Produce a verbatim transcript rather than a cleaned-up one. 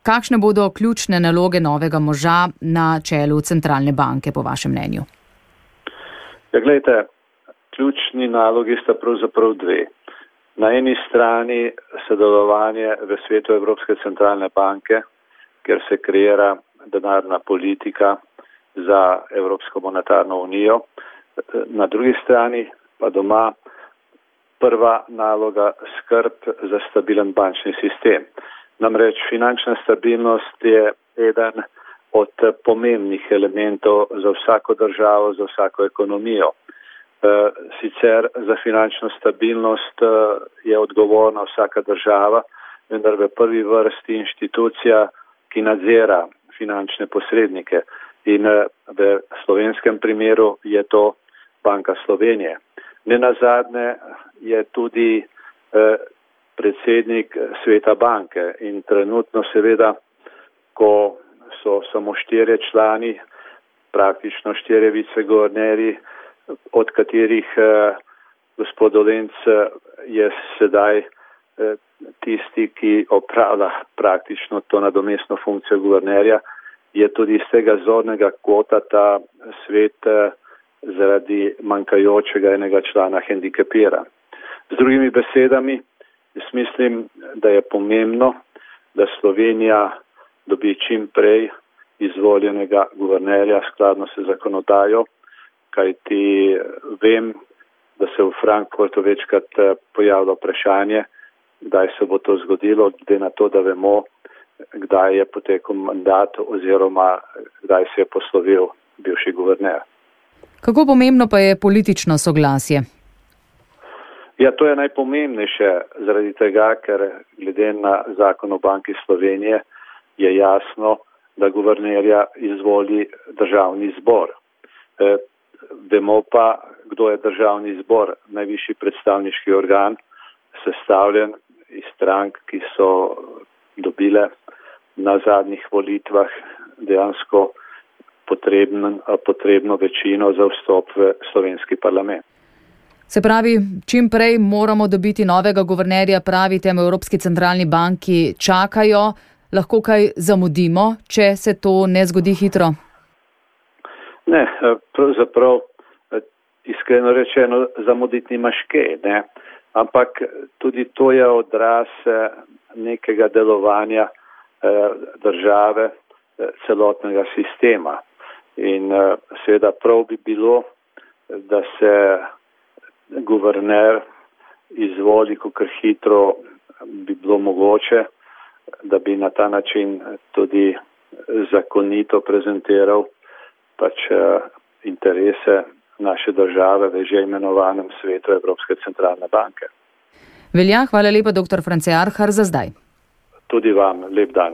Kakšne bodo ključne naloge novega moža na čelu centralne banke, po vašem mnenju? Ja, gledajte, ključni nalogi sta pravzaprav dve. Na eni strani sodelovanje v svetu Evropske centralne banke, kjer se kreira denarna politika za Evropsko monetarno unijo. Na drugi strani pa doma prva naloga skrb za stabilen bančni sistem. Namreč finančna stabilnost je eden od pomembnih elementov za vsako državo, za vsako ekonomijo. Sicer za finančno stabilnost je odgovorna vsaka država, vendar v prvi vrsti inštitucija, ki nadzira finančne posrednike. In v slovenskem primeru je to Banka Slovenije. Nenazadnje je tudi predsednik sveta banke in trenutno seveda, ko so samo štirje člani, praktično štirje viceguvernerji, od katerih eh, gospod Dolenc je sedaj eh, tisti, ki opravlja praktično to nadomestno funkcijo guvernerja, je tudi iz tega zornega kota ta svet eh, zaradi manjkajočega enega člana hendikepiran. Z drugimi besedami, jaz mislim, da je pomembno, da Slovenija dobi čim prej izvoljenega guvernerja skladno s zakonodajo, kajti vem, da se v Frankfurtu večkrat pojavlja vprašanje, kdaj se bo to zgodilo, glede na to, da vemo, kdaj je potekel mandat oziroma kdaj se je poslovil bivši guverner. Kako pomembno pa je politično soglasje? Ja, to je najpomembnejše zaradi tega, ker glede na zakon o Banki Slovenije je jasno, da guvernerja izvoli državni zbor. E, vemo pa, kdo je državni zbor, najvišji predstavniški organ, sestavljen iz strank, ki so dobile na zadnjih volitvah dejansko potrebno, potrebno večino za vstop v slovenski parlament. Se pravi, čim prej moramo dobiti novega guvernerja, pravite, v Evropski centralni banki čakajo, lahko kaj zamudimo, če se to ne zgodi hitro? Ne, pravzaprav iskreno rečeno zamuditi nimaš kaj, ne, ampak tudi to je odraz nekega delovanja države, celotnega sistema. In seveda prav bi bilo, da se guverner izvoli, kakor hitro bi bilo mogoče, da bi na ta način tudi zakonito prezentiral pač interese naše države v že imenovanem svetu Evropske centralne banke. Velja, hvala lepa, doktor France Arhar, za zdaj. Tudi vam, lep dan.